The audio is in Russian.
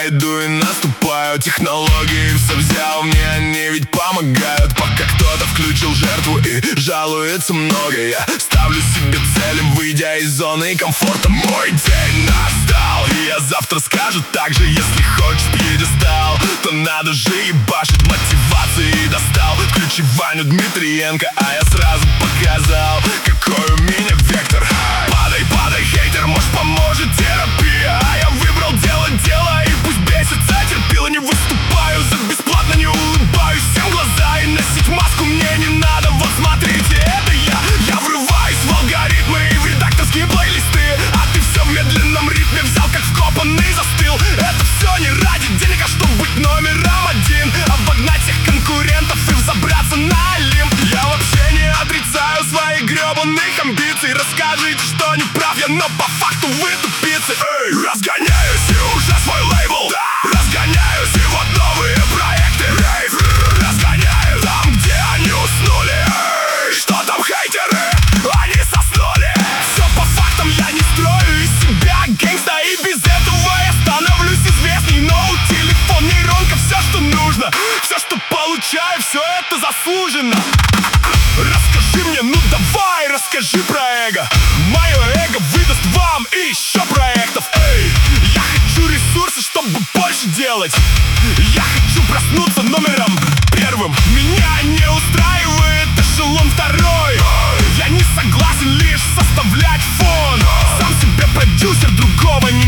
Я иду и наступаю, технологии все взял, мне они ведь помогают. Пока кто-то включил жертву и жалуется много, я ставлю себе цели, выйдя из зоны комфорта. Мой день настал, и я завтра скажу так же. Если хочешь пьедестал, то надо же ебашить, мотивации достал. Включи Ваню Дмитриенко, а я сразу показал, какой у меня вектор. Падай, падай, хейтер, может поможет терапия. А я выбрал делать дело, и пусть бесится терпила. Не выступаю за бесплатно, не улыбаюсь всем в глаза. И носить маску мне не надо, вот смотрите, это я врываюсь в алгоритмы и в редакторские плейлисты. А ты все в медленном ритме взял, как вкопанный, застыл. Это все не ради денег, а чтобы быть номером один, обогнать всех конкурентов и взобраться на Олимп. Я вообще не отрицаю своих гребаных амбиций. Расскажите, что не прав я, но по факту вы тупицы. Эй, разгоняюсь и уже свой лейбл, разгоняюсь и вот новые проекты. Рейв, разгоняю там, где они уснули. Эй, что там хейтеры? Они соснули. Все по фактам, я не строю из себя гэнгста, и без этого я становлюсь известней. Ноут, телефон, нейронка, все, что нужно, все, что получаю, все это заслуженно. Расскажи мне, ну давай, расскажи про эго. Мое эго выдаст вам еще проектов. Эй, я хочу ресурсы, чтобы больше делать. Я хочу проснуться номером первым. Меня не устраивает эшелон второй. Я не согласен лишь составлять фон. Сам себе продюсер, другого не